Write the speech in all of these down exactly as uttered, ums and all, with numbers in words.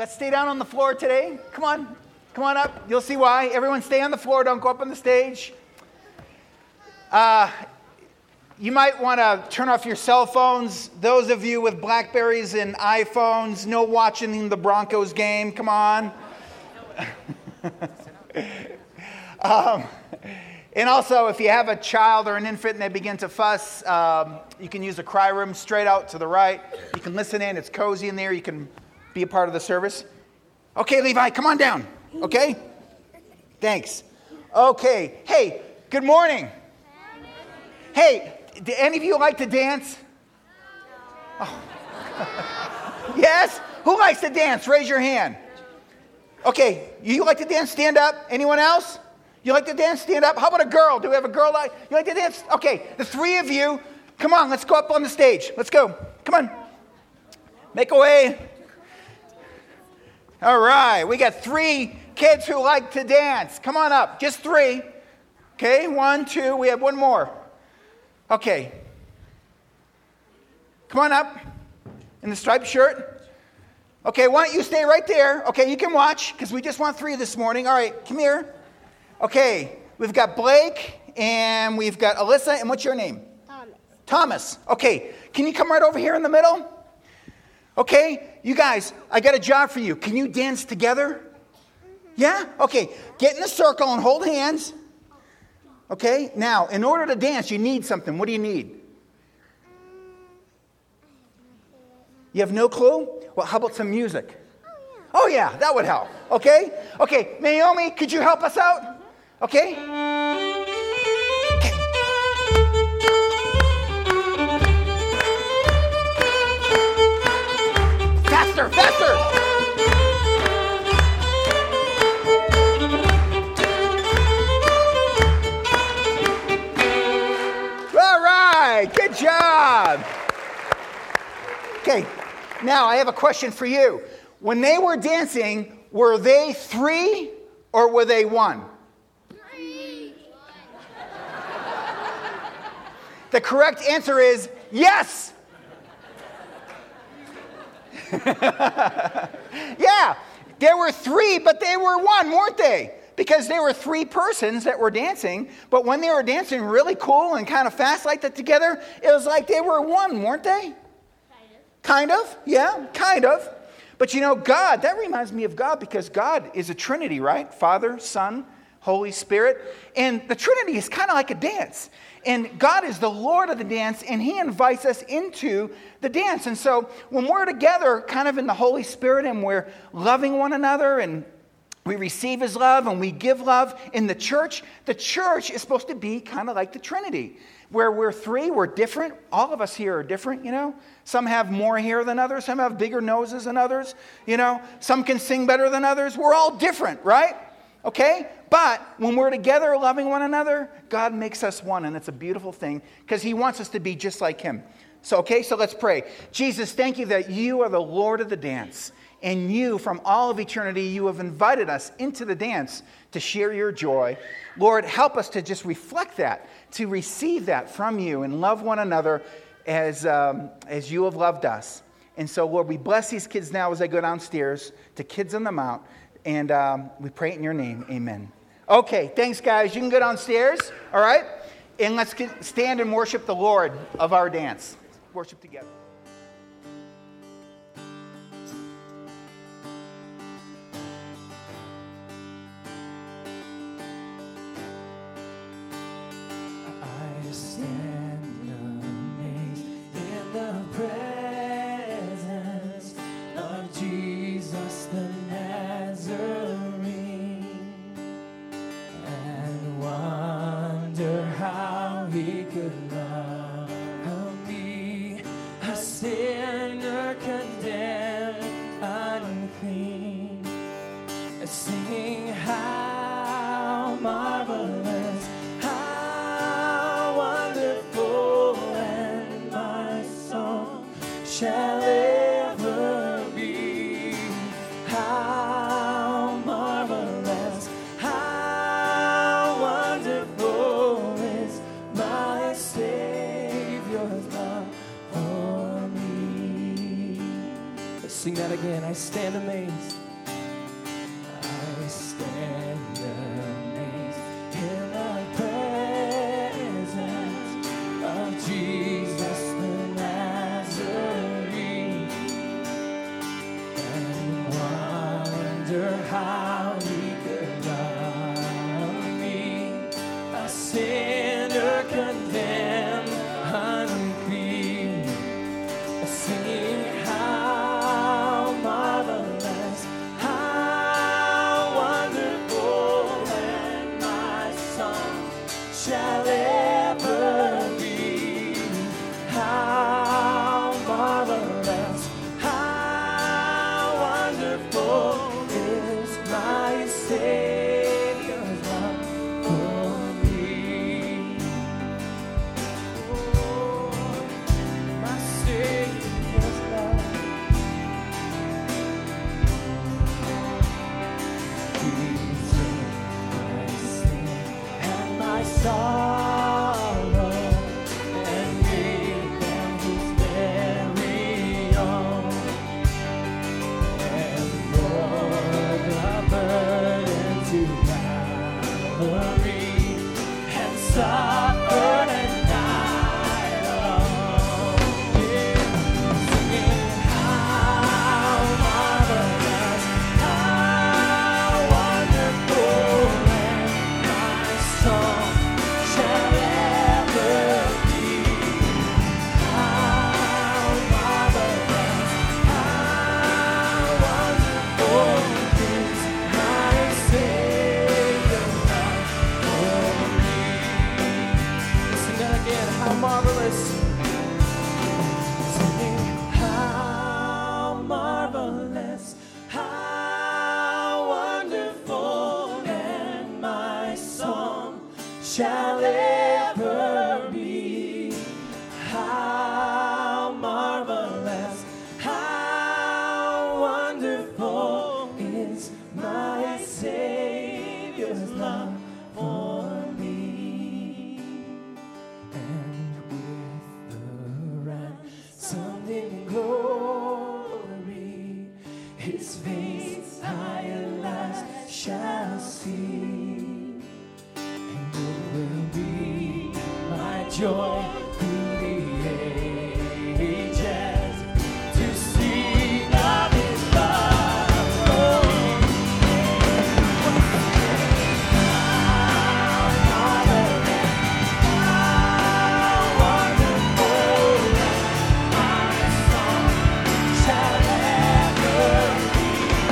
let's stay down on the floor today. Come on. Come on up. You'll see why. Everyone stay on the floor. Don't go up on the stage. Uh, you might want to turn off your cell phones. Those of you with Blackberries and iPhones, no watching the Broncos game. Come on. um, and also, if you have a child or an infant and they begin to fuss, um, you can use the cry room straight out to the right. You can listen in. It's cozy in there. You can be a part of the service. Okay, Levi, come on down. Okay? Thanks. Okay. Hey, good morning. Hey, do any of you like to dance? Oh. Yes? Who likes to dance? Raise your hand. Okay, you like to dance? Stand up. Anyone else? You like to dance? Stand up. How about a girl? Do we have a girl like you like to dance? Okay, the three of you, come on, let's go up on the stage. Let's go. Come on. Make a way. All right, we got three kids who like to dance. Come on up. Just three. Okay, one, two. We have one more. Okay. Come on up in the striped shirt. Okay, why don't you stay right there? Okay, you can watch because we just want three this morning. All right, come here. Okay, we've got Blake and we've got Alyssa. And what's your name? Thomas. Thomas. Okay, can you come right over here in the middle? Okay, you guys, I got a job for you. Can you dance together? Yeah? Okay, get in a circle and hold hands. Okay, now, in order to dance, you need something. What do you need? You have no clue? Well, how about some music? Oh, yeah, that would help. Okay? Okay, Naomi, could you help us out? Okay? Okay. Faster, faster! All right, good job. Okay, now I have a question for you. When they were dancing, were they three or were they one? Three. The correct answer is yes. Yeah, there were three, but they were one, weren't they? Because there were three persons that were dancing, but when they were dancing really cool and kind of fast like that together, it was like they were one, weren't they? Kind of. Kind of, yeah, kind of. But you know, God, that reminds me of God because God is a Trinity, right? Father, Son, Holy Spirit. And the Trinity is kind of like a dance. And God is the Lord of the dance, and He invites us into the dance. And so when we're together kind of in the Holy Spirit and we're loving one another and we receive His love and we give love in the church, the church is supposed to be kind of like the Trinity. Where we're three, we're different. All of us here are different, you know. Some have more hair than others. Some have bigger noses than others, you know. Some can sing better than others. We're all different, right? Okay? But when we're together loving one another, God makes us one, and it's a beautiful thing because He wants us to be just like Him. So, okay, so let's pray. Jesus, thank you that you are the Lord of the dance. And you, from all of eternity, you have invited us into the dance to share your joy. Lord, help us to just reflect that, to receive that from you and love one another as, um, as you have loved us. And so, Lord, we bless these kids now as they go downstairs to Kids on the Mount. And um, we pray it in your name. Amen. Okay, thanks, guys. You can go downstairs, all right? And let's get, stand and worship the Lord of our dance. Worship together. Sing that again. I stand amazed. I stand amazed in the presence of Jesus the Nazarene, and wonder how he could love me, a sinner condemned, unclean, singing how marvelous, how wonderful, and my song shall ever be. How marvelous, how wonderful is my Savior's love for me. Oh, my Savior's love. He took my sin and my sorrow and made them his very own, and bore the burden to Calvary, and suffered and died alone. Yeah. Singing how marvelous, how wonderful, and my song shall ever be. How marvelous, how wonderful is my Savior's love for me. Sing that again. How marvelous. Singing how marvelous, how wonderful, and my song shall ever be. How marvelous, how wonderful is my Savior's love for me. And with the ransomed in glory, his face I at last shall see, and it will be my joy through the ages to sing of his love for me. How marvelous, how wonderful, my song shall ever be.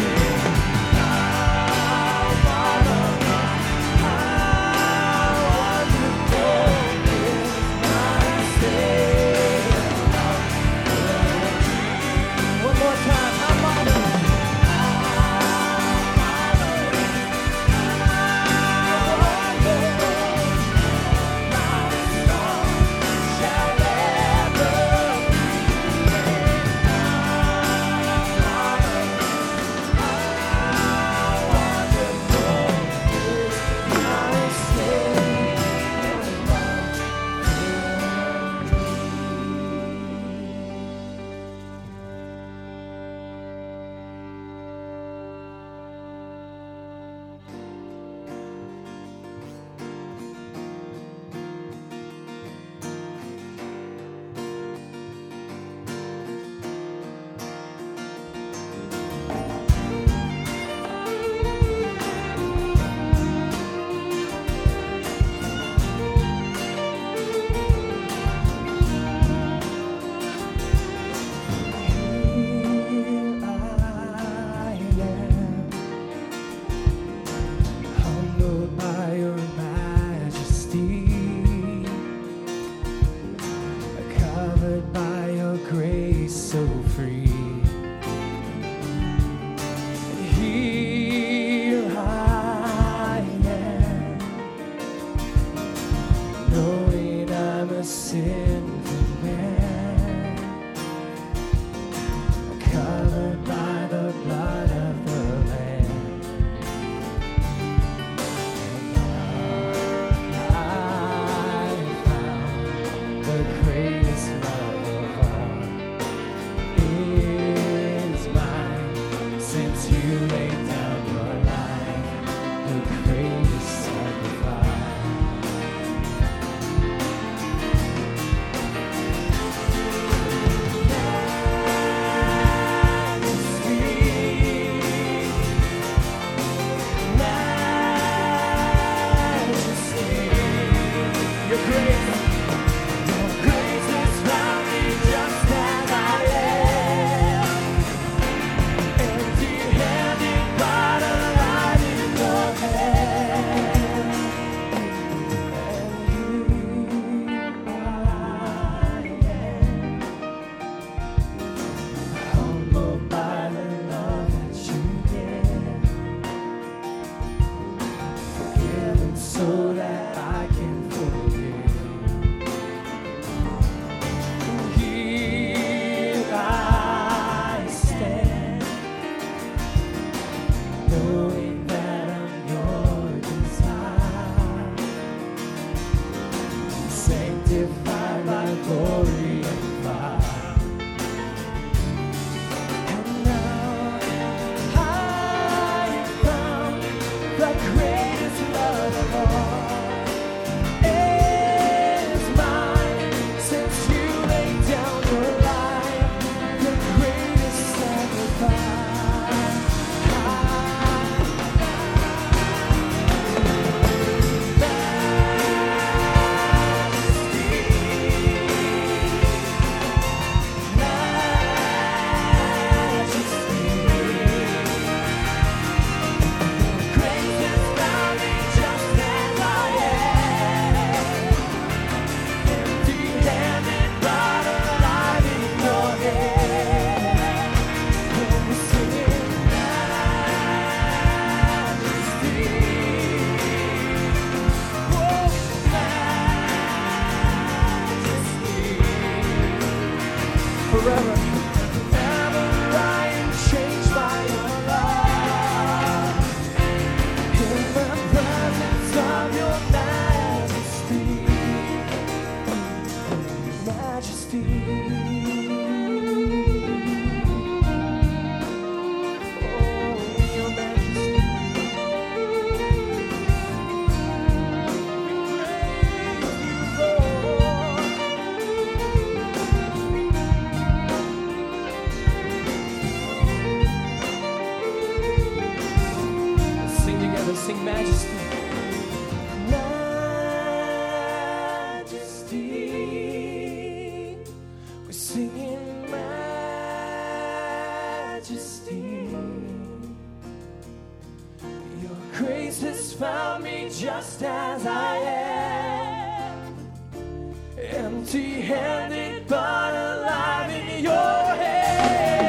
How marvelous, how wonderful is my Savior's love for me. One more time. How marvelous, how marvelous, how wonderful, my song shall ever be. Greatest love of all is my forever. Forever I am changed by your love. In the presence of your majesty, majesty. Sing majesty, majesty. We're singing majesty. Your grace has found me just as I am, empty-handed but alive in your hand.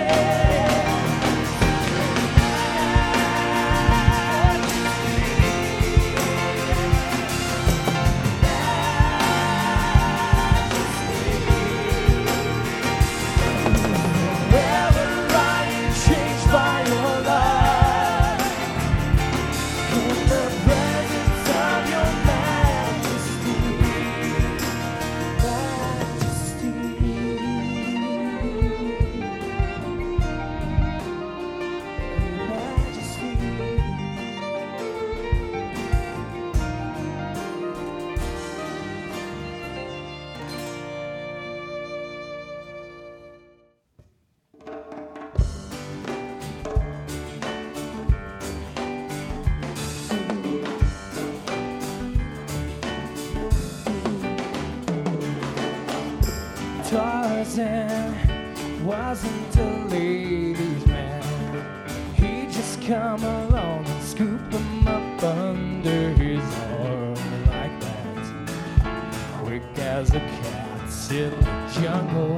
Tarzan wasn't a ladies' man. He just come along and scoop him up under his arm like that, quick as a cat in the jungle.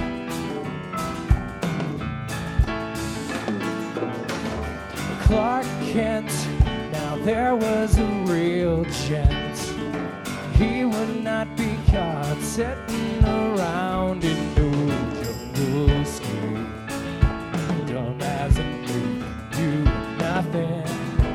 Clark Kent, now there was a real gent. He would not be caught sitting around in no jungle scape, dumb as a pig, do nothing.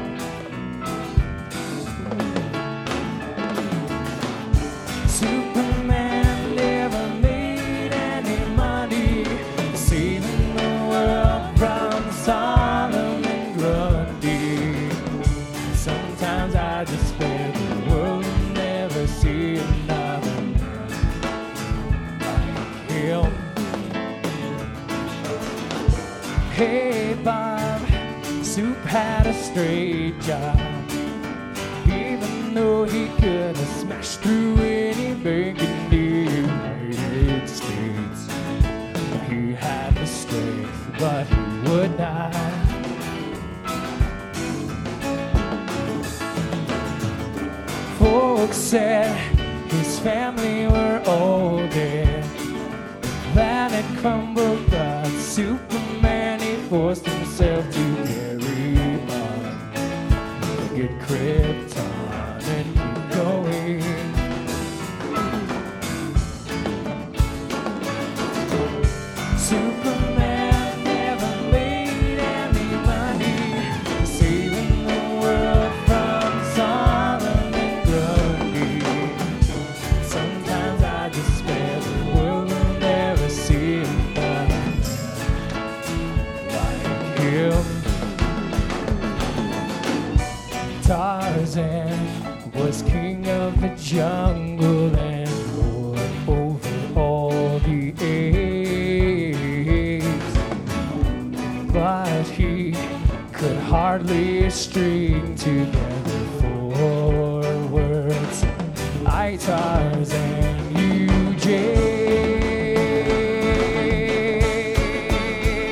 Superman never made any money saving the world from Solomon Grundy. Sometimes I just spare the world and never see another man like him. Hey Bob, Soup had a straight job, even though he could have smashed through any bank in the United States. He had the strength, but he would not. Folks said his family were all dead. The planet crumbled, but Superman, he forced himself to carry on, get Krypton and keep going. Superman never made any money saving the world from Solomon Grundy. Sometimes I despair the world will never see another man like him. Tarzan was king of the jungle and lord over all the apes, but he could hardly string together four words. I Tarzan, you Jake.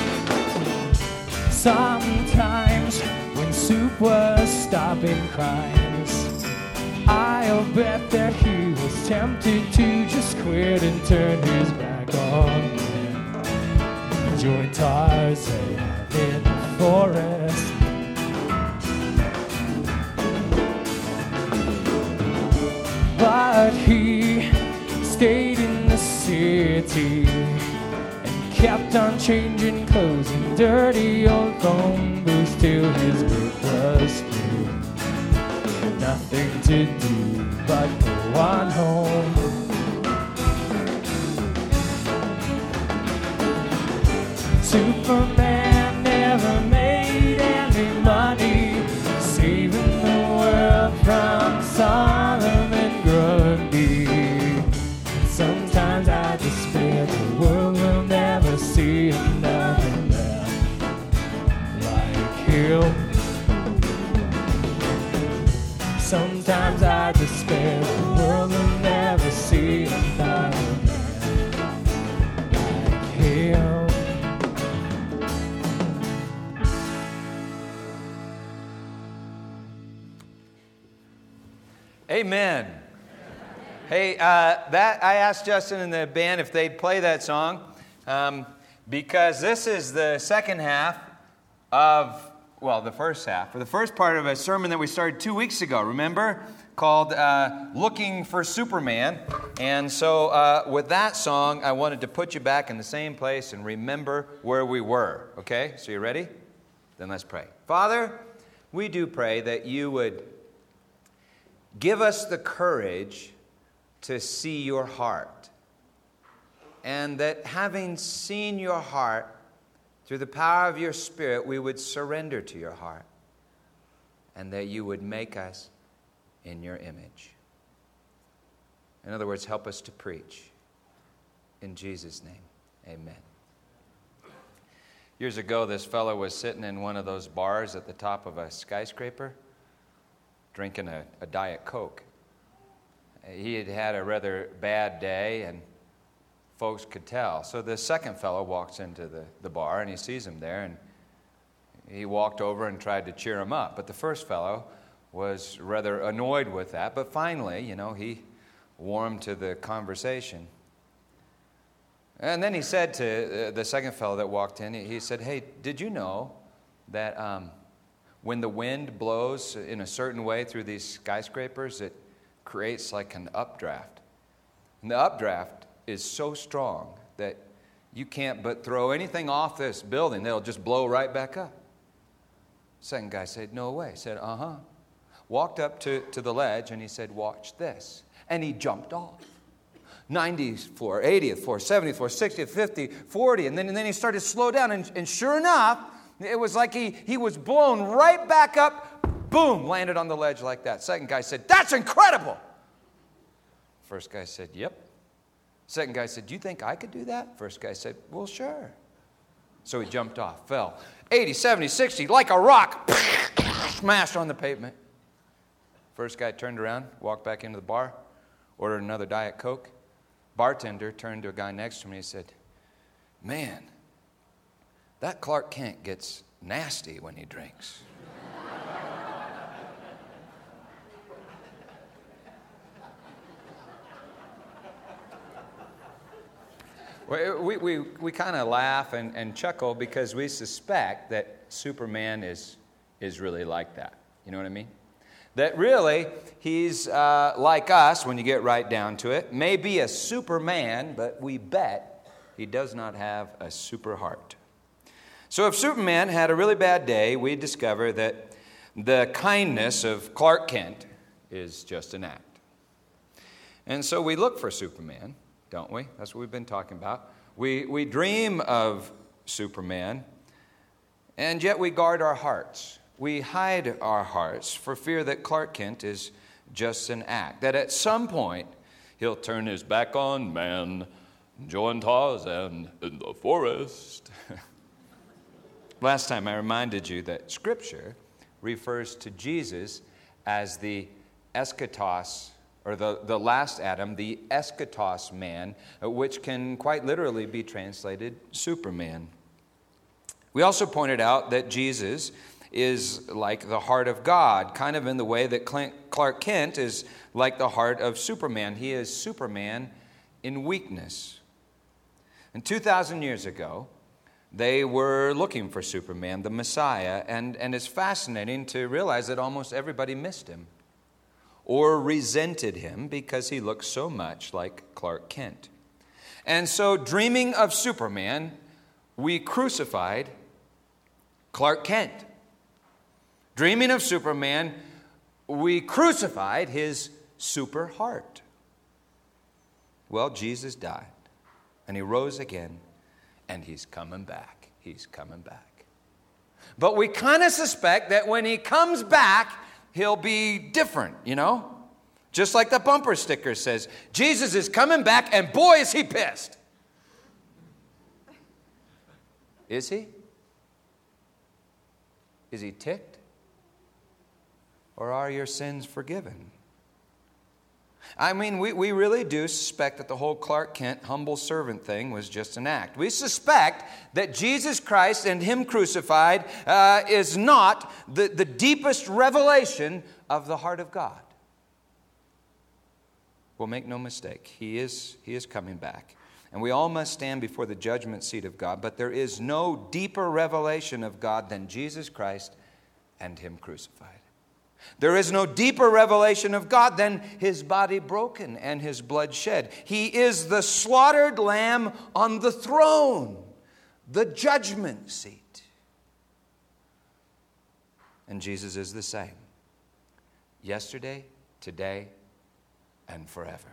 Sometimes when Soup was stopping crimes, I'll bet that he was tempted to just quit and turn his back on them. Join Tarzan in the forest. But he stayed in the city kept on changing clothes and dirty old phone booths till his boot was through. Nothing to do but go on home. Superman never made any money, saving the world from Sodom and Grundy. Sometimes I despair the world will never see another man like him. Sometimes I despair the world will never see another man like him. Amen. Hey, uh, that I asked Justin and the band if they'd play that song um, because this is the second half of, well, the first half, or the first part of a sermon that we started two weeks ago, remember? Called uh, Looking for Superman. And so uh, with that song, I wanted to put you back in the same place and remember where we were. Okay? So you ready? Then let's pray. Father, we do pray that you would give us the courage to see your heart. And that having seen your heart, through the power of your Spirit, we would surrender to your heart. And that you would make us in your image. In other words, help us to preach. In Jesus' name, amen. Years ago, this fellow was sitting in one of those bars at the top of a skyscraper, drinking a, a Diet Coke. He had had a rather bad day, and folks could tell. So the second fellow walks into the, the bar, and he sees him there, and he walked over and tried to cheer him up. But the first fellow was rather annoyed with that. But finally, you know, he warmed to the conversation. And then he said to the second fellow that walked in, he said, "Hey, did you know that um, when the wind blows in a certain way through these skyscrapers, it creates like an updraft? And the updraft is so strong that you can't but throw anything off this building, they'll just blow right back up." Second guy said, "No way." He said, "Uh-huh." Walked up to, to the ledge, and he said, "Watch this." And he jumped off. ninetieth floor, eightieth floor, seventieth floor, sixtieth, fiftieth, fortieth. And then, and then he started to slow down. And, and sure enough, it was like he, he was blown right back up. Boom, landed on the ledge like that. Second guy said, "That's incredible." First guy said, "Yep." Second guy said, "Do you think I could do that?" First guy said, "Well, sure." So he jumped off, fell. eighty, seventy, sixty, like a rock, smashed on the pavement. First guy turned around, walked back into the bar, ordered another Diet Coke. Bartender turned to a guy next to me and said, "Man, that Clark Kent gets nasty when he drinks." We, we, we kind of laugh and, and chuckle because we suspect that Superman is, is really like that. You know what I mean? That really, he's uh, like us when you get right down to it. Maybe a Superman, but we bet he does not have a super heart. So if Superman had a really bad day, we discover that the kindness of Clark Kent is just an act. And so we look for Superman, don't we? That's what we've been talking about. We, we dream of Superman, and yet we guard our hearts. We hide our hearts for fear that Clark Kent is just an act, that at some point he'll turn his back on man, join Tarzan in the forest. Last time I reminded you that Scripture refers to Jesus as the eschatos, or the, the last Adam, the eschatos man, which can quite literally be translated Superman. We also pointed out that Jesus is like the heart of God, kind of in the way that Clark Kent is like the heart of Superman. He is Superman in weakness. And two thousand years ago, they were looking for Superman, the Messiah, and, and it's fascinating to realize that almost everybody missed him or resented him because he looked so much like Clark Kent. And so dreaming of Superman we crucified Clark Kent. Dreaming of Superman, we crucified his super heart. Well, Jesus died, and he rose again, and he's coming back. He's coming back. But we kind of suspect that when he comes back, he'll be different, you know? Just like the bumper sticker says, Jesus is coming back, and boy, is he pissed. Is he? Is he ticked? Or are your sins forgiven? I mean, we, we really do suspect that the whole Clark Kent humble servant thing was just an act. We suspect that Jesus Christ and him crucified uh, is not the, the deepest revelation of the heart of God. Well, make no mistake, he is, he is coming back. And we all must stand before the judgment seat of God, but there is no deeper revelation of God than Jesus Christ and him crucified. There is no deeper revelation of God than his body broken and his blood shed. He is the slaughtered lamb on the throne, the judgment seat. And Jesus is the same, yesterday, today, and forever.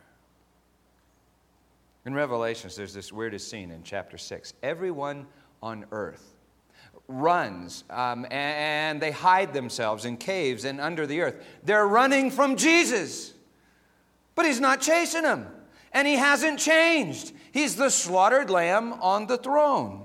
In Revelations, there's this weirdest scene in chapter six. Everyone on earth runs, um, and they hide themselves in caves and under the earth. They're running from Jesus, but he's not chasing them, and he hasn't changed. He's the slaughtered lamb on the throne.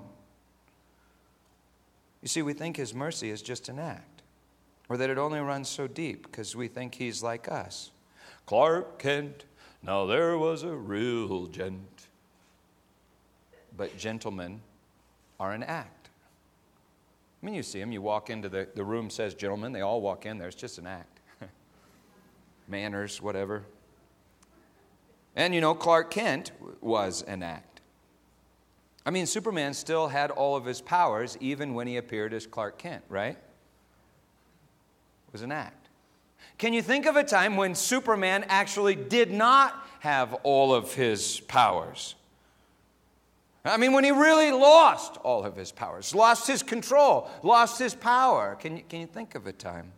You see, we think his mercy is just an act, or that it only runs so deep because we think he's like us. Clark Kent, now there was a real gent. But gentlemen are an act. I mean, you see them, you walk into the, the room says gentlemen, they all walk in there, it's just an act. Manners, whatever. And you know, Clark Kent was an act. I mean, Superman still had all of his powers even when he appeared as Clark Kent, right? It was an act. Can you think of a time when Superman actually did not have all of his powers? I mean, when he really lost all of his powers, lost his control, lost his power. Can you, can you think of a time?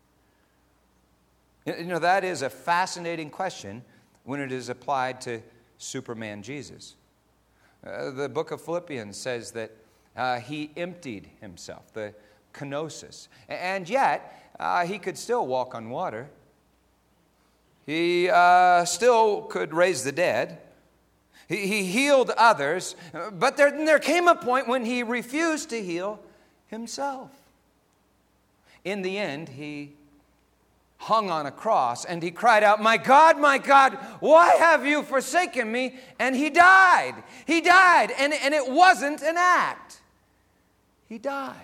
You know, that is a fascinating question when it is applied to Superman Jesus. Uh, the book of Philippians says that uh, he emptied himself, the kenosis. And yet, Uh, he could still walk on water. He uh, still could raise the dead. He, he healed others. But there, there came a point when he refused to heal himself. In the end, he hung on a cross and he cried out, "My God, my God, why have you forsaken me?" And he died. He died. And, and it wasn't an act. He died.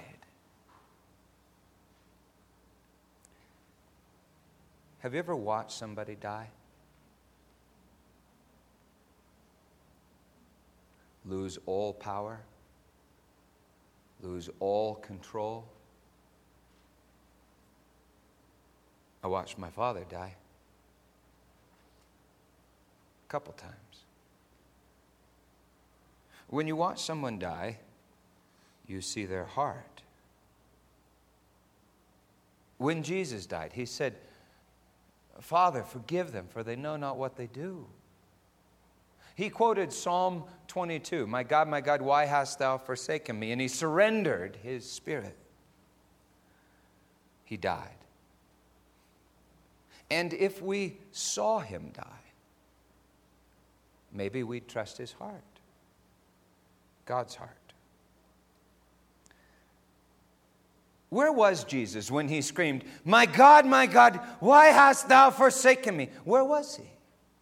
Have you ever watched somebody die? Lose all power? Lose all control? I watched my father die a couple times. When you watch someone die, you see their heart. When Jesus died, he said, "Father, forgive them, for they know not what they do." He quoted Psalm twenty-two, "My God, my God, why hast thou forsaken me?" And he surrendered his spirit. He died. And if we saw him die, maybe we'd trust his heart, God's heart. Where was Jesus when he screamed, "My God, my God, why hast thou forsaken me?" Where was he?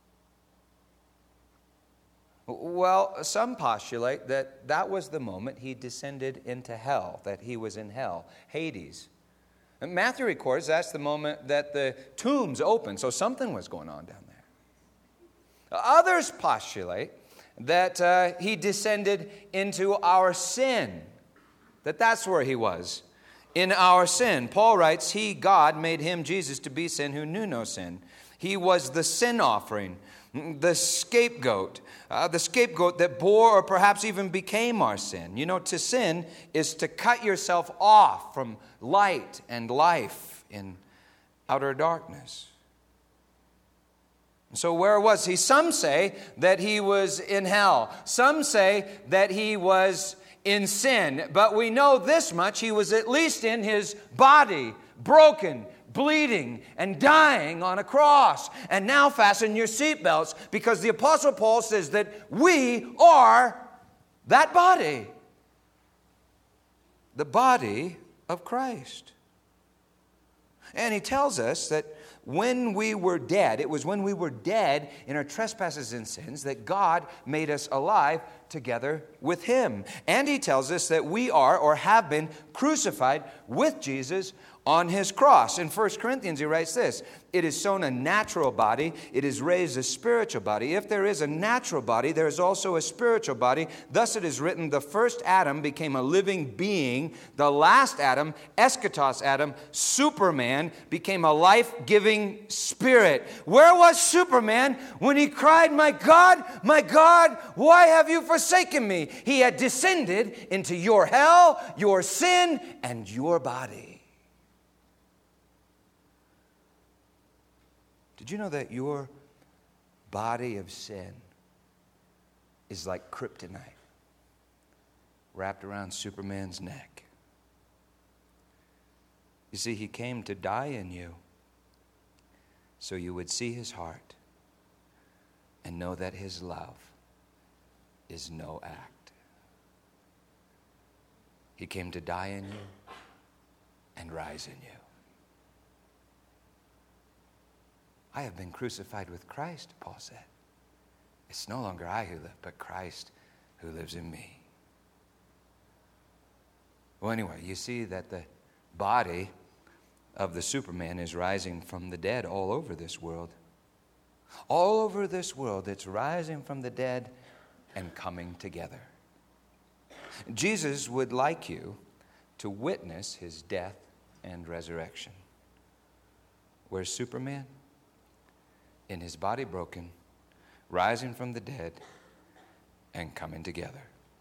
Well, some postulate that that was the moment he descended into hell, that he was in hell, Hades. And Matthew records that's the moment that the tombs opened, so something was going on down there. Others postulate that uh, he descended into our sin, that that's where he was. In our sin. Paul writes, "He, God, made him, Jesus, to be sin who knew no sin. He was the sin offering." the scapegoat, uh, the scapegoat that bore or perhaps even became our sin. You know, to sin is to cut yourself off from light and life in outer darkness. So where was he? Some say that he was in hell. Some say that he was in sin. But we know this much: he was at least in his body, broken, bleeding, and dying on a cross. And now fasten your seatbelts, because the Apostle Paul says that we are that body. The body of Christ. And he tells us that when we were dead, it was when we were dead in our trespasses and sins that God made us alive together with him. And he tells us that we are or have been crucified with Jesus on his cross. In First Corinthians, he writes this: it is sown a natural body, it is raised a spiritual body. If there is a natural body, there is also a spiritual body. Thus it is written, the first Adam became a living being. The last Adam, eschatos Adam, Superman, became a life-giving spirit. Where was Superman when he cried, "My God, my God, why have you forsaken me?" He had descended into your hell, your sin, and your body. Did you know that your body of sin is like kryptonite wrapped around Superman's neck? You see, he came to die in you so you would see his heart and know that his love is no act. He came to die in you and rise in you. I have been crucified with Christ, Paul said. It's no longer I who live, but Christ who lives in me. Well, anyway, you see that the body of the Superman is rising from the dead all over this world. All over this world, it's rising from the dead and coming together. Jesus would like you to witness his death and resurrection. Where's Superman? In his body broken, rising from the dead, and coming together.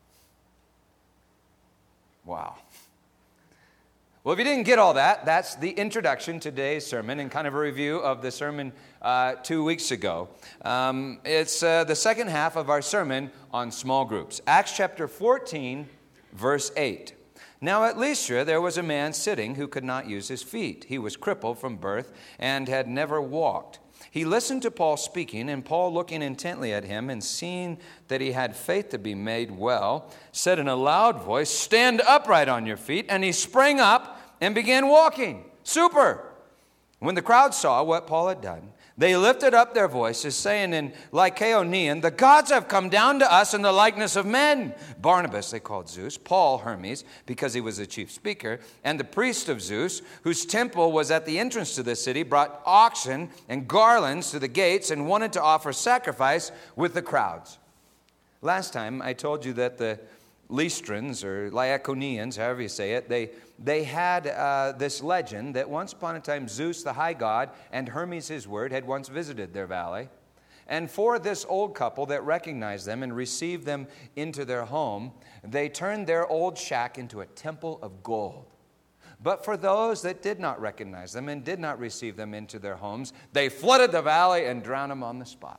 Wow. Well, if you didn't get all that, that's the introduction to today's sermon and kind of a review of the sermon uh, two weeks ago. Um, it's uh, the second half of our sermon on small groups. Acts chapter fourteen, verse eight. Now at Lystra there was a man sitting who could not use his feet. He was crippled from birth and had never walked. He listened to Paul speaking, and Paul, looking intently at him and seeing that he had faith to be made well, said in a loud voice, "Stand upright on your feet." And he sprang up and began walking. Super! When the crowd saw what Paul had done, they lifted up their voices, saying in Lycaonian, "The gods have come down to us in the likeness of men." Barnabas they called Zeus, Paul Hermes, because he was the chief speaker, and the priest of Zeus, whose temple was at the entrance to the city, brought oxen and garlands to the gates and wanted to offer sacrifice with the crowds. Last time I told you that the Lystrans, or Lycaonians, however you say it, they They had uh, this legend that once upon a time Zeus, the high god, and Hermes, his word, had once visited their valley. And for this old couple that recognized them and received them into their home, they turned their old shack into a temple of gold. But for those that did not recognize them and did not receive them into their homes, they flooded the valley and drowned them on the spot.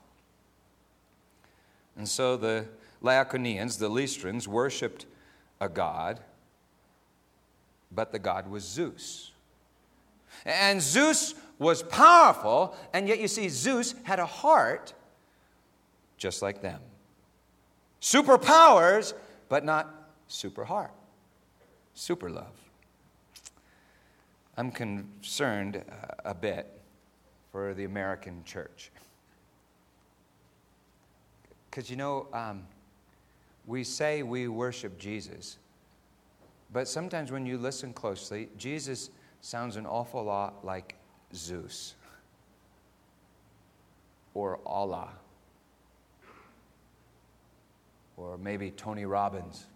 And so the Lycaonians, the Lystrans, worshipped a god, but the god was Zeus. And Zeus was powerful, and yet you see, Zeus had a heart just like them. Superpowers, but not super heart. Super love. I'm concerned uh, a bit for the American church. Because, you know, um, we say we worship Jesus, but sometimes when you listen closely, Jesus sounds an awful lot like Zeus or Allah or maybe Tony Robbins.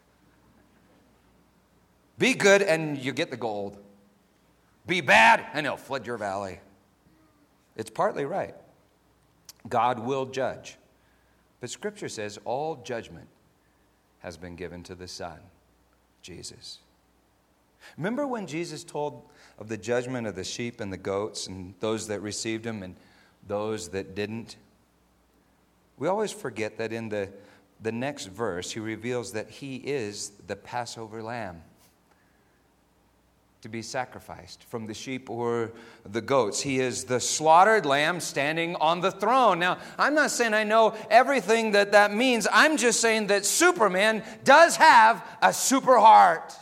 Be good and you get the gold. Be bad and he'll flood your valley. It's partly right. God will judge. But Scripture says all judgment has been given to the Son, Jesus. Remember when Jesus told of the judgment of the sheep and the goats and those that received him and those that didn't? We always forget that in the, the next verse, he reveals that he is the Passover lamb to be sacrificed from the sheep or the goats. He is the slaughtered lamb standing on the throne. Now, I'm not saying I know everything that that means. I'm just saying that Superman does have a super heart.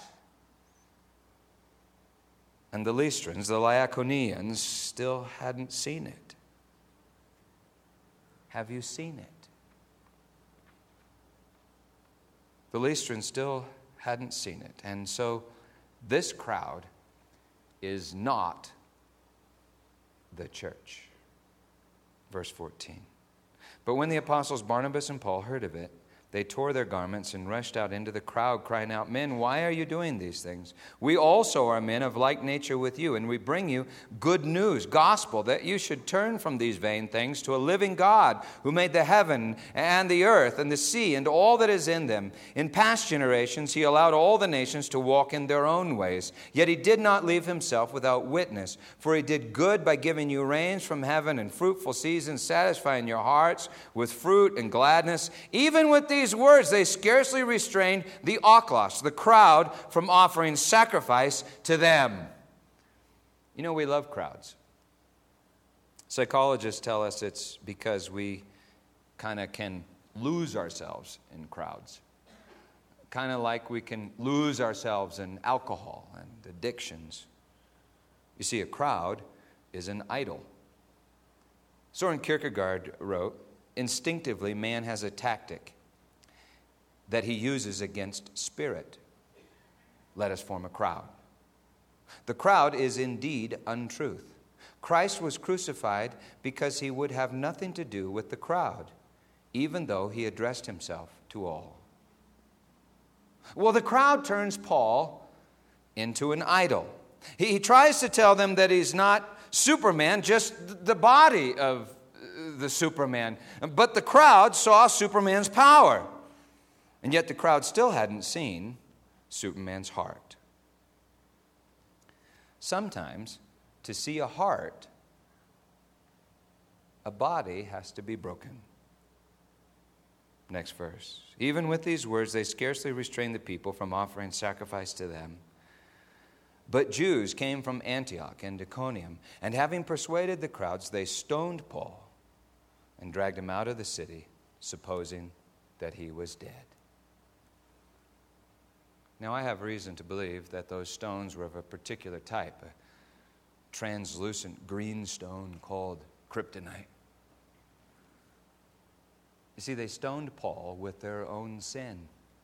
And the Lystrans, the Lycaonians, still hadn't seen it. Have you seen it? The Lystrans still hadn't seen it. And so this crowd is not the church. Verse fourteen. But when the apostles Barnabas and Paul heard of it, they tore their garments and rushed out into the crowd, crying out, "Men, why are you doing these things? We also are men of like nature with you, and we bring you good news, gospel, that you should turn from these vain things to a living God who made the heaven and the earth and the sea and all that is in them. In past generations he allowed all the nations to walk in their own ways, yet he did not leave himself without witness. For he did good by giving you rains from heaven and fruitful seasons, satisfying your hearts with fruit and gladness. Even with these These words, they scarcely restrained the oikos, the crowd, from offering sacrifice to them." You know, we love crowds. Psychologists tell us it's because we kind of can lose ourselves in crowds. Kind of like we can lose ourselves in alcohol and addictions. You see, a crowd is an idol. Soren Kierkegaard wrote, "Instinctively, man has a tactic that he uses against spirit. Let us form a crowd. The crowd is indeed untruth. Christ was crucified because he would have nothing to do with the crowd, even though he addressed himself to all." Well, the crowd turns Paul into an idol. He, he tries to tell them that he's not Superman, just the body of the Superman. But the crowd saw Superman's power. And yet the crowd still hadn't seen Superman's heart. Sometimes, to see a heart, a body has to be broken. Next verse. "Even with these words, they scarcely restrained the people from offering sacrifice to them. But Jews came from Antioch and Iconium, and having persuaded the crowds, they stoned Paul and dragged him out of the city, supposing that he was dead." Now, I have reason to believe that those stones were of a particular type, a translucent green stone called kryptonite. You see, they stoned Paul with their own sin.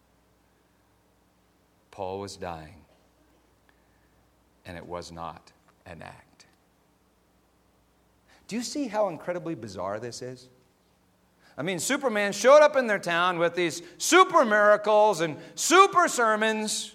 Paul was dying, and it was not an act. Do you see how incredibly bizarre this is? I mean, Superman showed up in their town with these super miracles and super sermons.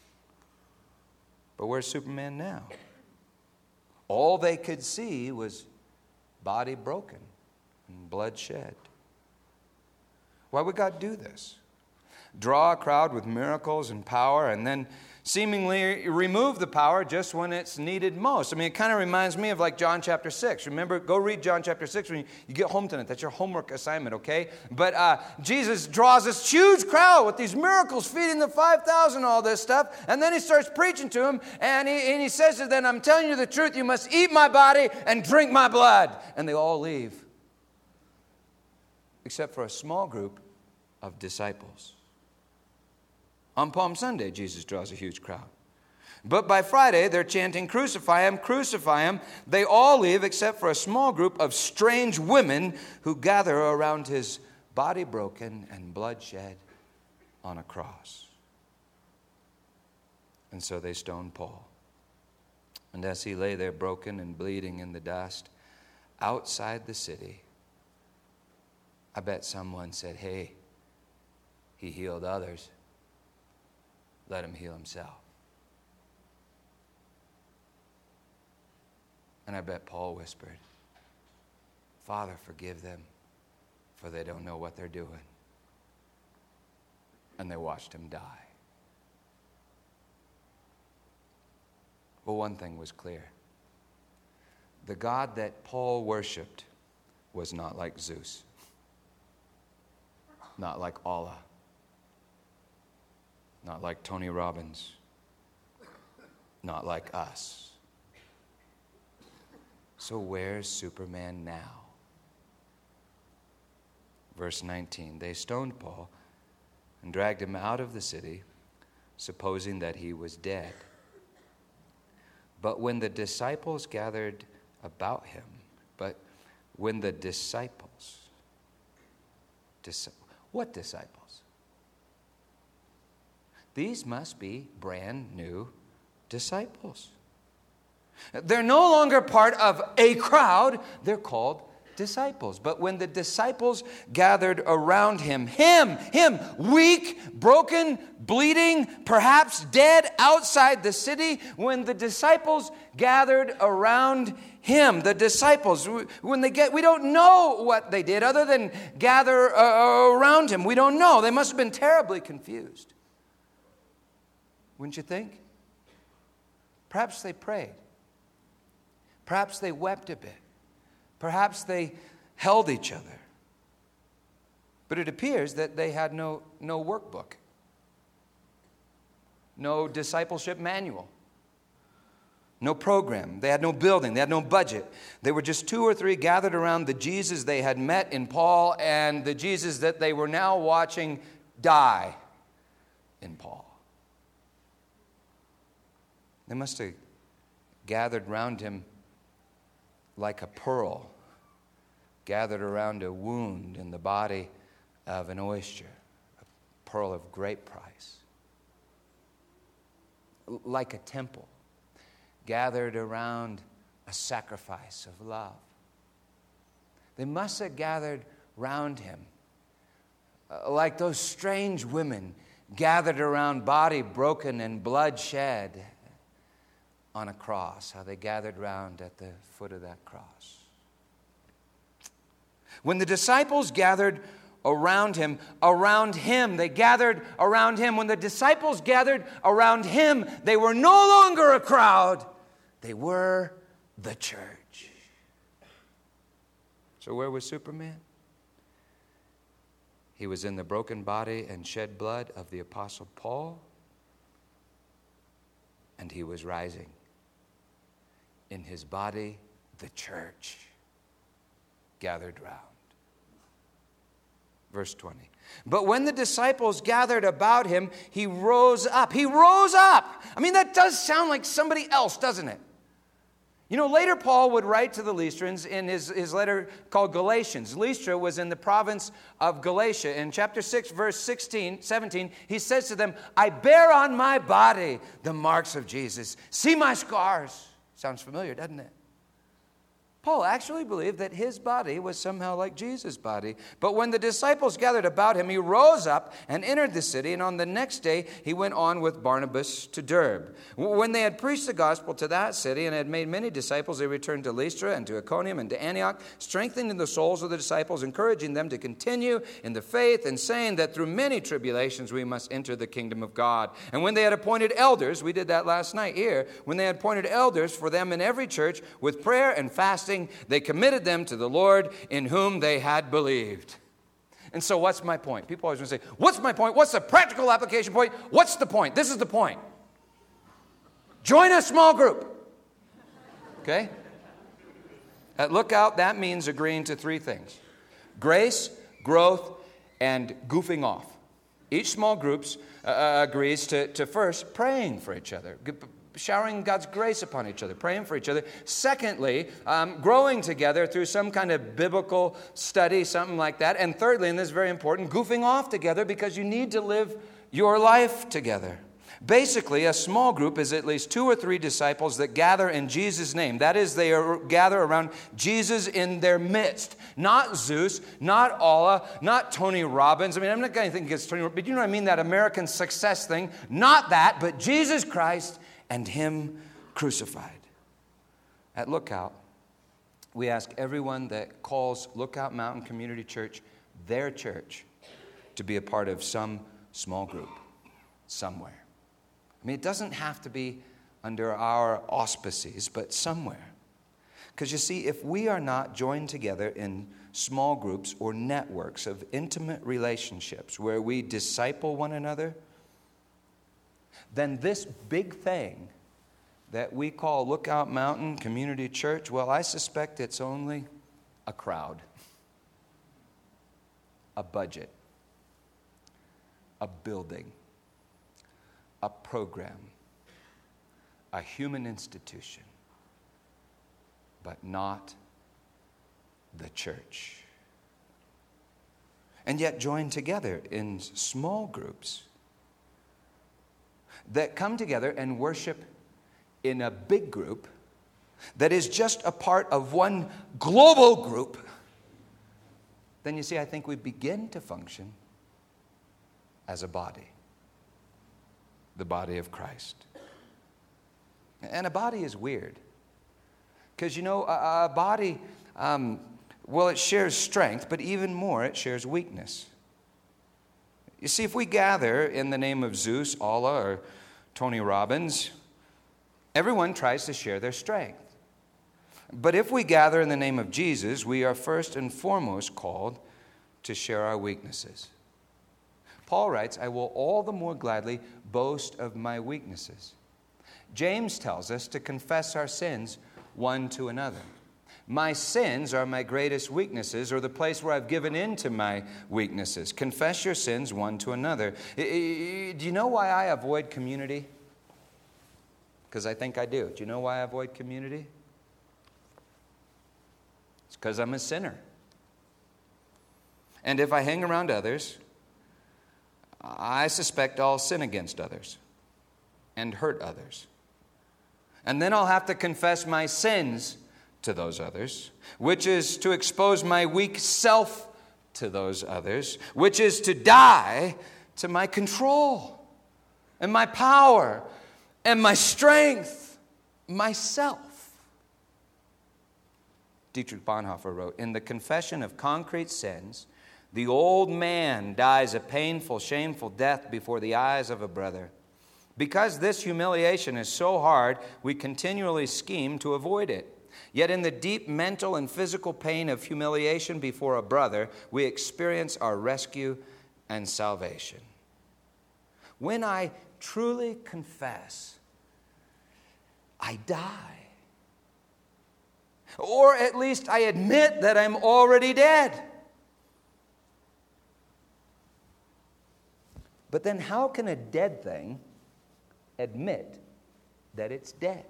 But where's Superman now? All they could see was body broken and blood shed. Why would God do this? Draw a crowd with miracles and power and then seemingly remove the power just when it's needed most. I mean, it kind of reminds me of like John chapter six. Remember, go read John chapter six when you, you get home tonight. That's your homework assignment, okay? But uh, Jesus draws this huge crowd with these miracles, feeding the five thousand, all this stuff. And then he starts preaching to them, and he, and he says to them, "I'm telling you the truth, you must eat my body and drink my blood." And they all leave, except for a small group of disciples. On Palm Sunday, Jesus draws a huge crowd. But by Friday, they're chanting, "Crucify him, crucify him." They all leave except for a small group of strange women who gather around his body broken and blood shed on a cross. And so they stone Paul. And as he lay there broken and bleeding in the dust outside the city, I bet someone said, "Hey, he healed others. Let him heal himself." And I bet Paul whispered, "Father, forgive them. for they don't know what they're doing. And they watched him die. Well, one thing was clear. The God that Paul worshiped was not like Zeus, not like Allah, not like Tony Robbins, not like us. So where's Superman now? Verse nineteen, they stoned Paul and dragged him out of the city, supposing that he was dead. But when the disciples gathered about him, but when the disciples, dis- what disciples? These must be brand new disciples. They're no longer part of a crowd, they're called disciples. But when the disciples gathered around him, him, him, weak, broken, bleeding, perhaps dead outside the city, when the disciples gathered around him, the disciples, when they get, we don't know what they did other than gather uh, around him. We don't know. They must have been terribly confused. Wouldn't you think? Perhaps they prayed. Perhaps they wept a bit. Perhaps they held each other. But it appears that they had no, no workbook, no discipleship manual, no program. They had no building. They had no budget. They were just two or three gathered around the Jesus they had met in Paul and the Jesus that they were now watching die in Paul. They must have gathered around him like a pearl gathered around a wound in the body of an oyster, a pearl of great price. Like a temple gathered around a sacrifice of love. They must have gathered round him uh, like those strange women gathered around body broken and blood shed on a cross, how they gathered round at the foot of that cross. When the disciples gathered around him, around him, they gathered around him. When the disciples gathered around him, they were no longer a crowd. They were the church. So where was Superman? He was in the broken body and shed blood of the Apostle Paul, and he was rising. In his body, the church gathered round. Verse twenty. But when the disciples gathered about him, he rose up. He rose up. I mean, that does sound like somebody else, doesn't it? You know, later Paul would write to the Lystrans in his, his letter called Galatians. Lystra was in the province of Galatia. In chapter six, verse sixteen, seventeen, he says to them, I bear on my body the marks of Jesus. See my scars. Sounds familiar, doesn't it? Paul actually believed that his body was somehow like Jesus' body. But when the disciples gathered about him, he rose up and entered the city, and on the next day he went on with Barnabas to Derbe. When they had preached the gospel to that city and had made many disciples, they returned to Lystra and to Iconium and to Antioch, strengthening the souls of the disciples, encouraging them to continue in the faith, and saying that through many tribulations we must enter the kingdom of God. And when they had appointed elders, we did that last night here, when they had appointed elders for them in every church with prayer and fasting, they committed them to the Lord in whom they had believed. And so what's my point? People always want to say, what's my point? What's the practical application point? What's the point? This is the point. Join a small group. Okay? At Lookout, that means agreeing to three things: grace, growth, and goofing off. Each small group uh, agrees to, to first praying for each other, showering God's grace upon each other, praying for each other. Secondly, um, growing together through some kind of biblical study, something like that. And thirdly, and this is very important, goofing off together because you need to live your life together. Basically, a small group is at least two or three disciples that gather in Jesus' name. That is, they are, gather around Jesus in their midst. Not Zeus, not Allah, not Tony Robbins. I mean, I'm not going to think it's Tony Robbins, but you know what I mean, that American success thing. Not that, but Jesus Christ and him crucified. At Lookout, we ask everyone that calls Lookout Mountain Community Church their church to be a part of some small group somewhere. I mean, it doesn't have to be under our auspices, but somewhere. Because you see, if we are not joined together in small groups or networks of intimate relationships where we disciple one another, then this big thing that we call Lookout Mountain Community Church, well, I suspect it's only a crowd, a budget, a building, a program, a human institution, but not the church. And yet joined together in small groups that come together and worship in a big group that is just a part of one global group, then you see, I think we begin to function as a body, the body of Christ. And a body is weird. Because, you know, a, a body, um, well, it shares strength, but even more, it shares weakness. You see, if we gather in the name of Zeus, Allah, or Tony Robbins, everyone tries to share their strength. But if we gather in the name of Jesus, we are first and foremost called to share our weaknesses. Paul writes, I will all the more gladly boast of my weaknesses. James tells us to confess our sins one to another. My sins are my greatest weaknesses, or the place where I've given in to my weaknesses. Confess your sins one to another. Do you know why I avoid community? Because I think I do. Do you know why I avoid community? It's because I'm a sinner. And if I hang around others, I suspect I'll sin against others and hurt others. And then I'll have to confess my sins to those others, which is to expose my weak self to those others, which is to die to my control and my power and my strength, myself. Dietrich Bonhoeffer wrote, in the confession of concrete sins, the old man dies a painful, shameful death before the eyes of a brother. Because this humiliation is so hard, we continually scheme to avoid it. Yet in the deep mental and physical pain of humiliation before a brother, we experience our rescue and salvation. When I truly confess, I die. Or at least I admit that I'm already dead. But then how can a dead thing admit that it's dead?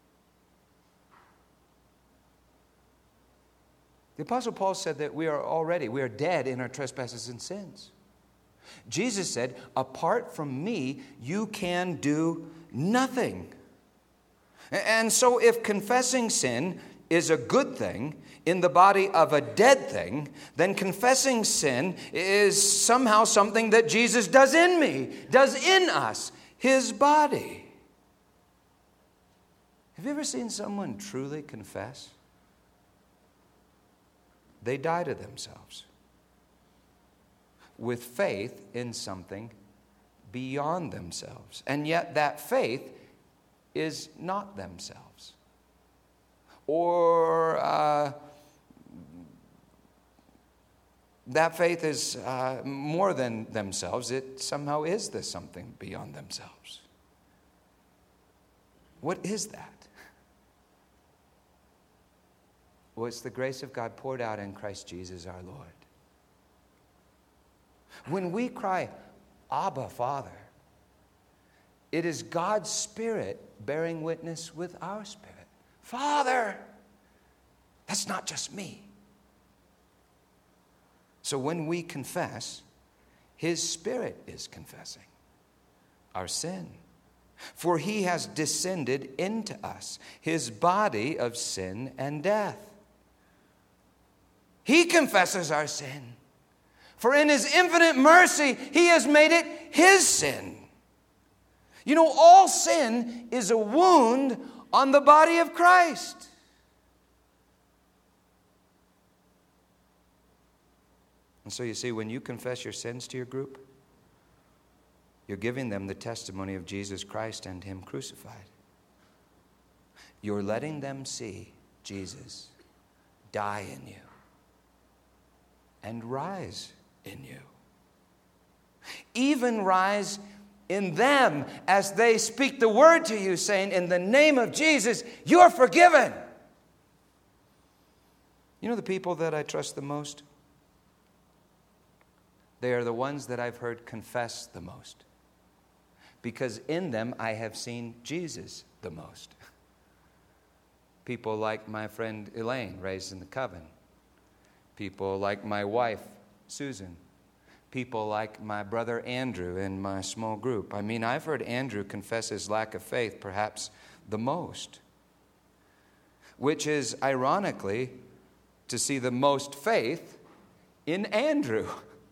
The Apostle Paul said that we are already, we are dead in our trespasses and sins. Jesus said, apart from me, you can do nothing. And so if confessing sin is a good thing in the body of a dead thing, then confessing sin is somehow something that Jesus does in me, does in us, his body. Have you ever seen someone truly confess? They die to themselves with faith in something beyond themselves. And yet that faith is not themselves. Or uh, that faith is uh, more than themselves. It somehow is the something beyond themselves. What is that? Well, it's the grace of God poured out in Christ Jesus our Lord. When we cry, Abba, Father, it is God's Spirit bearing witness with our spirit. Father! That's not just me. So when we confess, his Spirit is confessing our sin. For he has descended into us, his body of sin and death. He confesses our sin. For in his infinite mercy, he has made it his sin. You know, all sin is a wound on the body of Christ. And so you see, when you confess your sins to your group, you're giving them the testimony of Jesus Christ and Him crucified. You're letting them see Jesus die in you and rise in you. Even rise in them as they speak the word to you, saying, in the name of Jesus, you're forgiven. You know the people that I trust the most? They are the ones that I've heard confess the most. Because in them I have seen Jesus the most. People like my friend Elaine, raised in the coven. People like my wife, Susan. People like my brother Andrew in my small group. I mean, I've heard Andrew confess his lack of faith perhaps the most. Which is, ironically, to see the most faith in Andrew.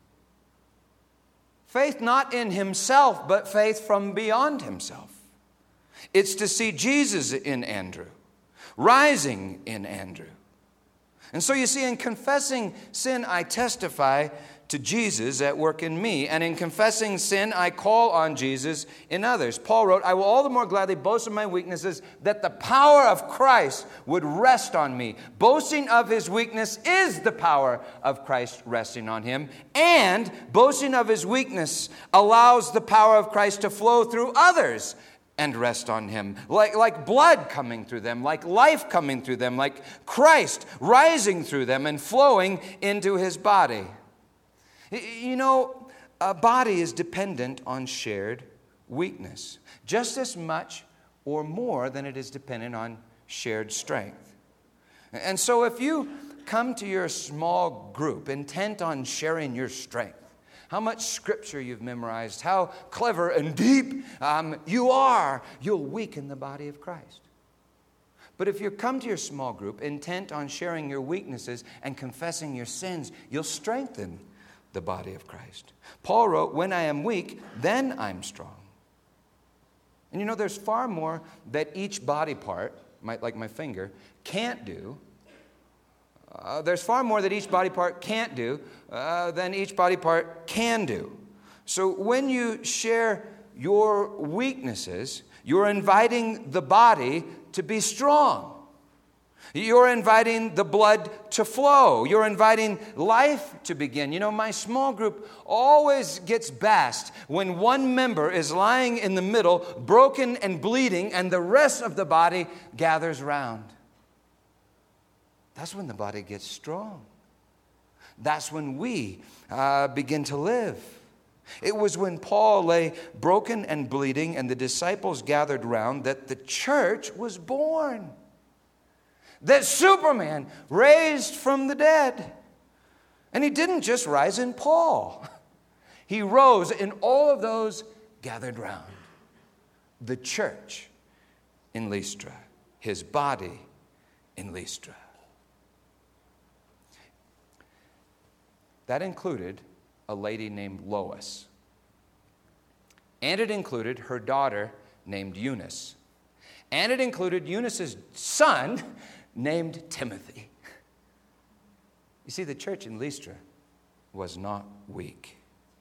Faith not in himself, but faith from beyond himself. It's to see Jesus in Andrew, rising in Andrew. And so you see, in confessing sin, I testify to Jesus at work in me. And in confessing sin, I call on Jesus in others. Paul wrote, I will all the more gladly boast of my weaknesses, that the power of Christ would rest on me. Boasting of his weakness is the power of Christ resting on him. And boasting of his weakness allows the power of Christ to flow through others and rest on him. Like, like blood coming through them, like life coming through them, like Christ rising through them and flowing into his body. You know, a body is dependent on shared weakness, just as much or more than it is dependent on shared strength. And so if you come to your small group intent on sharing your strength, how much scripture you've memorized, how clever and deep um, you are, you'll weaken the body of Christ. But if you come to your small group intent on sharing your weaknesses and confessing your sins, you'll strengthen the body of Christ. Paul wrote, when I am weak, then I'm strong. And you know, there's far more that each body part, like my finger, can't do. Uh, there's far more that each body part can't do uh, than each body part can do. So when you share your weaknesses, you're inviting the body to be strong. You're inviting the blood to flow. You're inviting life to begin. You know, my small group always gets best when one member is lying in the middle, broken and bleeding, and the rest of the body gathers round. That's when the body gets strong. That's when we uh, begin to live. It was when Paul lay broken and bleeding and the disciples gathered round that the church was born. That Superman raised from the dead. And he didn't just rise in Paul. He rose in all of those gathered round. The church in Lystra. His body in Lystra. That included a lady named Lois. And it included her daughter named Eunice. And it included Eunice's son named Timothy. You see, the church in Lystra was not weak.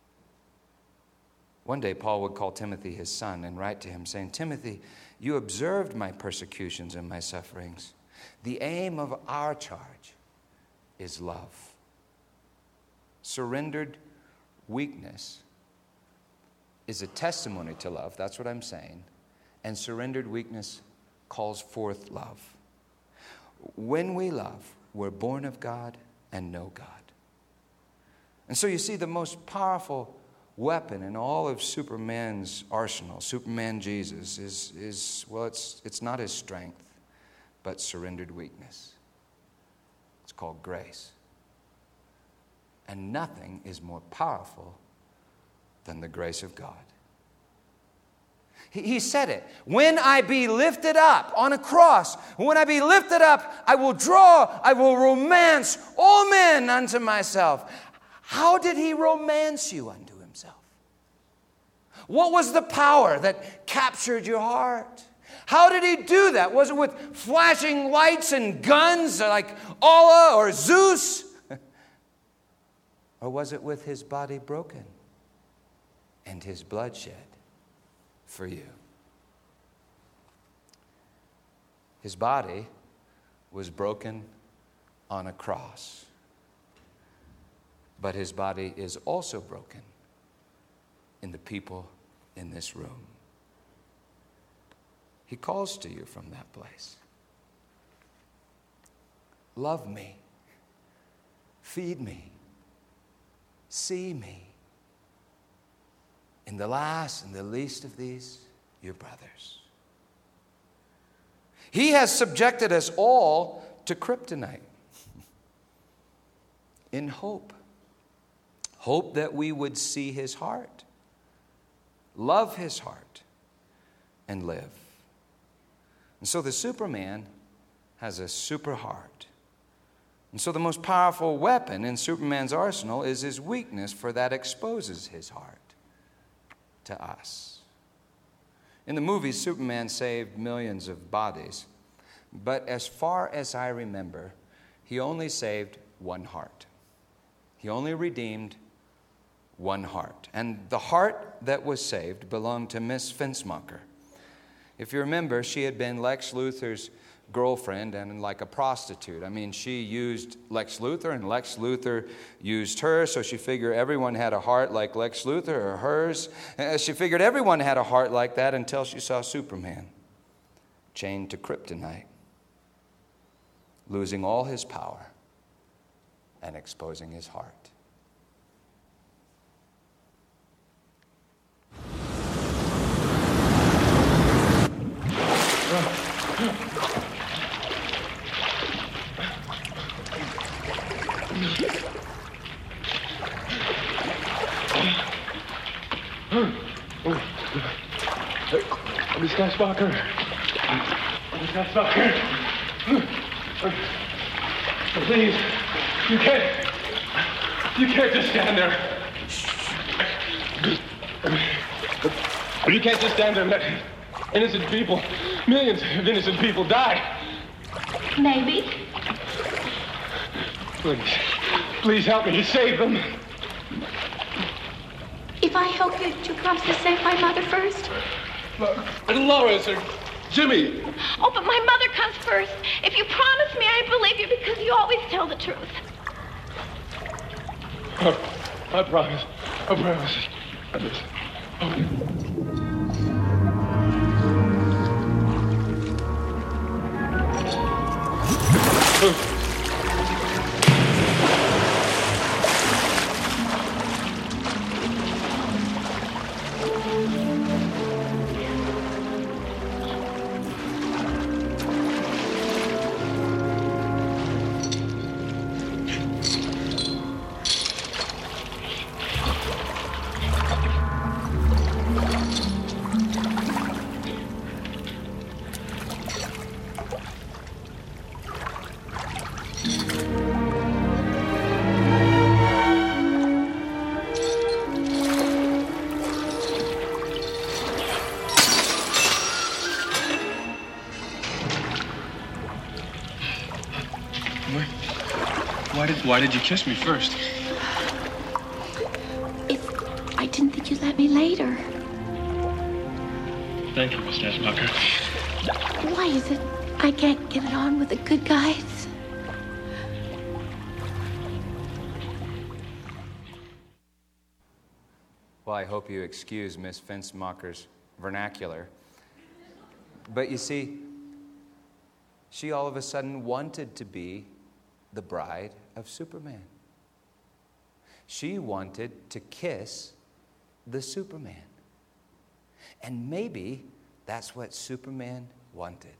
One day, Paul would call Timothy his son and write to him saying, Timothy, you observed my persecutions and my sufferings. The aim of our charge is love. Surrendered weakness is a testimony to love. That's what I'm saying. And surrendered weakness calls forth love. When we love, we're born of God and know God. And so you see, the most powerful weapon in all of Superman's arsenal, Superman Jesus, is, is well, it's, it's not his strength, but surrendered weakness. It's called grace. And nothing is more powerful than the grace of God. He, he said it. When I be lifted up on a cross, when I be lifted up, I will draw, I will romance all men unto myself. How did he romance you unto himself? What was the power that captured your heart? How did he do that? Was it with flashing lights and guns like Allah or Zeus? Or was it with his body broken and his blood shed for you? His body was broken on a cross, but his body is also broken in the people in this room. He calls to you from that place. Love me, feed me, see me. In the last and the least of these, your brothers. He has subjected us all to kryptonite in hope. Hope that we would see his heart, love his heart, and live. And so the Superman has a super heart. And so the most powerful weapon in Superman's arsenal is his weakness, for that exposes his heart to us. In the movies, Superman saved millions of bodies, but as far as I remember, he only saved one heart. He only redeemed one heart. And the heart that was saved belonged to Miss Finsmocker. If you remember, she had been Lex Luthor's girlfriend and like a prostitute. I mean, she used Lex Luthor and Lex Luthor used her, so she figured everyone had a heart like Lex Luthor or hers. She figured everyone had a heart like that until she saw Superman chained to kryptonite, losing all his power and exposing his heart. Miss Skysparker. Miss Skysparker. Please. You can't. You can't just stand there. You can't just stand there and let innocent people, millions of innocent people die. Maybe. Please. Please help me. Save them. If I help you, do you promise to save my mother first? Laura, sir. Jimmy. Oh, but my mother comes first. If you promise me, I believe you because you always tell the truth. I, I promise. I promise. I promise. Okay. Why did, why did you kiss me first? It's... I didn't think you'd let me later. Thank you, Miss Skysparker. Why is it I can't get it on with the good guys? Well, I hope you excuse Miss Finsmocker's vernacular. But you see, she all of a sudden wanted to be the bride of Superman. She wanted to kiss the Superman. And maybe that's what Superman wanted.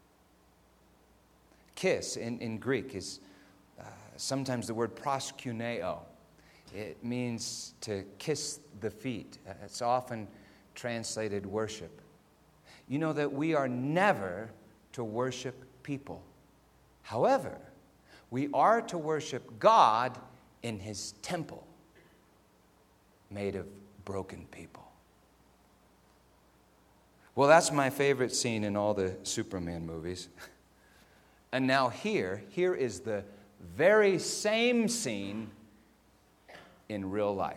Kiss in, in Greek is uh, sometimes the word proskuneo. It means to kiss the feet. Uh, it's often translated worship. You know that we are never to worship people. However, we are to worship God in his temple, made of broken people. Well, that's my favorite scene in all the Superman movies. And now here, here is the very same scene in real life.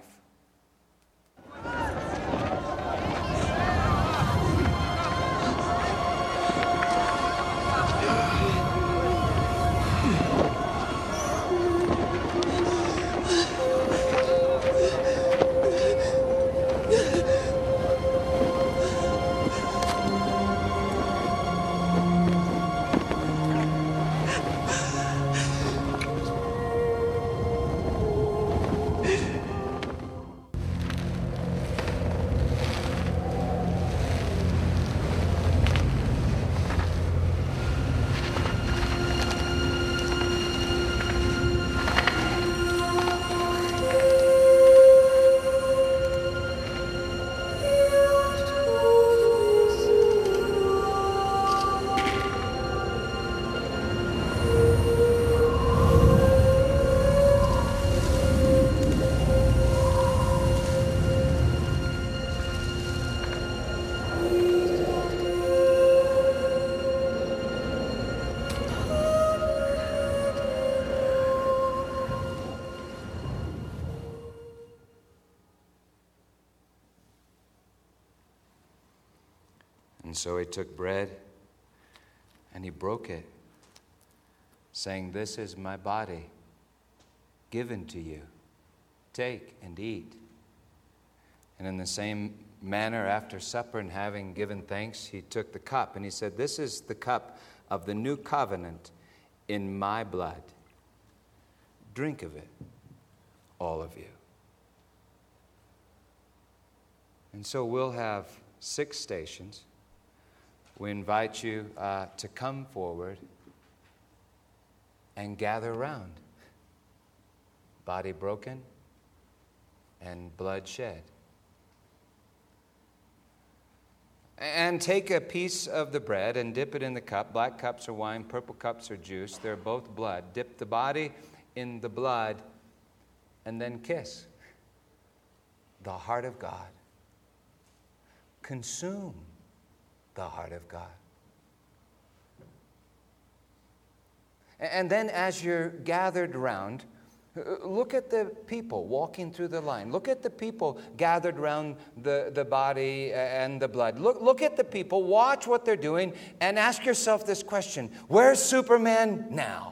And so he took bread and he broke it, saying, "This is my body given to you. Take and eat." And in the same manner, after supper and having given thanks, he took the cup and he said, "This is the cup of the new covenant in my blood. Drink of it, all of you." And so we'll have six stations. We invite you uh, to come forward and gather around. Body broken and blood shed. And take a piece of the bread and dip it in the cup. Black cups are wine, purple cups are juice. They're both blood. Dip the body in the blood and then kiss the heart of God. Consume the heart of God. And then as you're gathered around, look at the people walking through the line. Look at the people gathered around the, the body and the blood. Look, look at the people, watch what they're doing, and ask yourself this question: where's Superman now?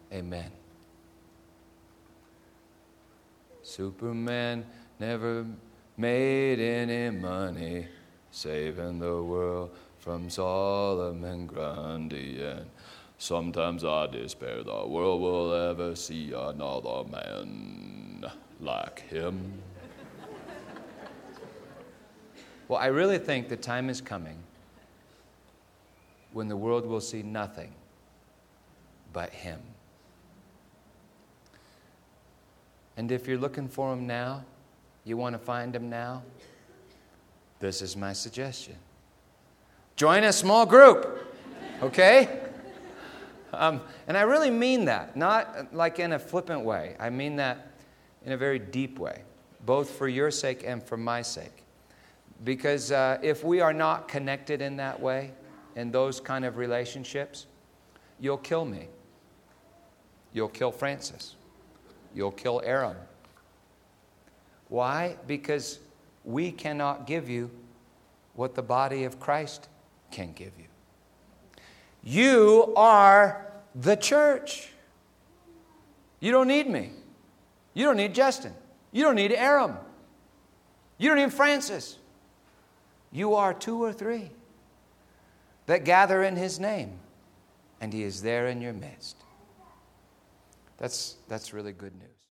Amen. Superman never made any money saving the world from Solomon Grundy, and sometimes I despair the world will ever see another man like him. Well, I really think the time is coming when the world will see nothing but him. And if you're looking for him now, you want to find him now, this is my suggestion. Join a small group, okay? Um, and I really mean that, not like in a flippant way. I mean that in a very deep way, both for your sake and for my sake. Because uh, if we are not connected in that way, in those kind of relationships, you'll kill me. You'll kill Francis. You'll kill Aaron. Why? Because we cannot give you what the body of Christ can give you. You are the church. You don't need me. You don't need Justin. You don't need Aaron. You don't need Francis. You are two or three that gather in his name, and he is there in your midst. That's, that's really good news.